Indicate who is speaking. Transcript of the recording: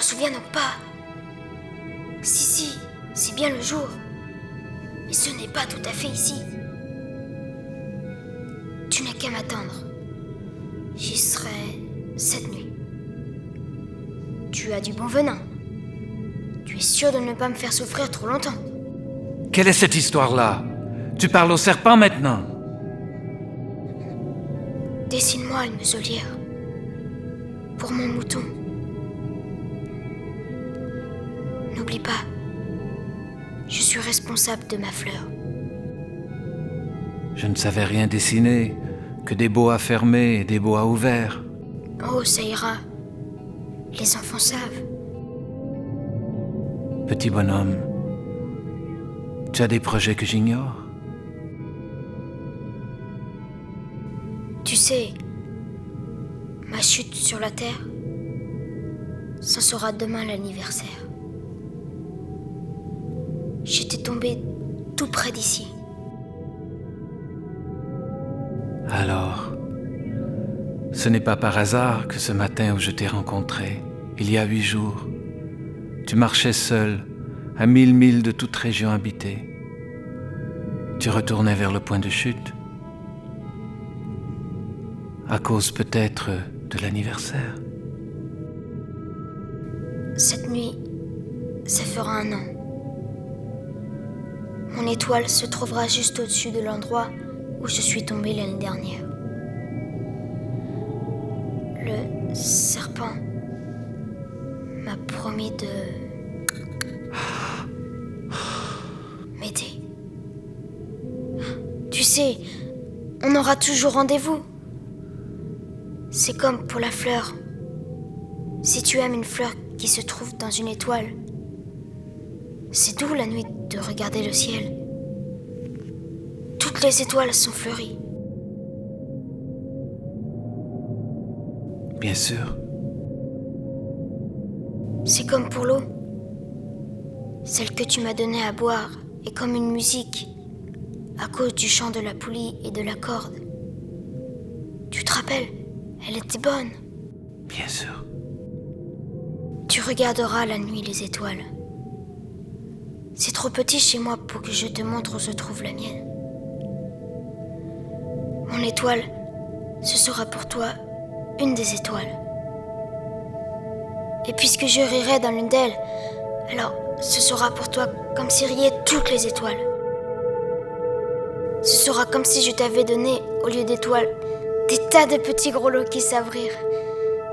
Speaker 1: souviens donc pas? Si, c'est bien le jour. Mais ce n'est pas tout à fait ici. Tu n'as qu'à m'attendre. J'y serai cette nuit. Tu as du bon venin. Tu es sûr de ne pas me faire souffrir trop longtemps.
Speaker 2: Quelle est cette histoire-là? Tu parles au serpent maintenant?
Speaker 1: Dessine-moi une muselière. Pour mon mouton. N'oublie pas, je suis responsable de ma fleur.
Speaker 2: Je ne savais rien dessiner, que des boas fermés et des boas ouverts.
Speaker 1: Oh, ça ira. Les enfants savent.
Speaker 2: Petit bonhomme, tu as des projets que j'ignore?
Speaker 1: Tu sais, ma chute sur la terre, ce sera demain l'anniversaire. J'étais tombée tout près d'ici.
Speaker 2: Alors, ce n'est pas par hasard que ce matin où je t'ai rencontré, il y a 8 jours, tu marchais seul, à 1000 milles de toute région habitée. Tu retournais vers le point de chute, à cause peut-être de l'anniversaire.
Speaker 1: Cette nuit, ça fera 1 an. Mon étoile se trouvera juste au-dessus de l'endroit où je suis tombée l'année dernière. Le serpent m'a promis de m'aider. Tu sais, on aura toujours rendez-vous. C'est comme pour la fleur. Si tu aimes une fleur qui se trouve dans une étoile, c'est doux la nuit de regarder le ciel. Toutes les étoiles sont fleuries.
Speaker 2: Bien sûr.
Speaker 1: C'est comme pour l'eau. Celle que tu m'as donnée à boire est comme une musique à cause du chant de la poulie et de la corde. Tu te rappelles, elle était bonne.
Speaker 2: Bien sûr.
Speaker 1: Tu regarderas la nuit les étoiles. C'est trop petit chez moi pour que je te montre où se trouve la mienne. Mon étoile, ce sera pour toi une des étoiles. Et puisque je rirai dans l'une d'elles, alors ce sera pour toi comme si riaient toutes les étoiles. Ce sera comme si je t'avais donné, au lieu d'étoiles, des tas de petits grelots qui savent rire.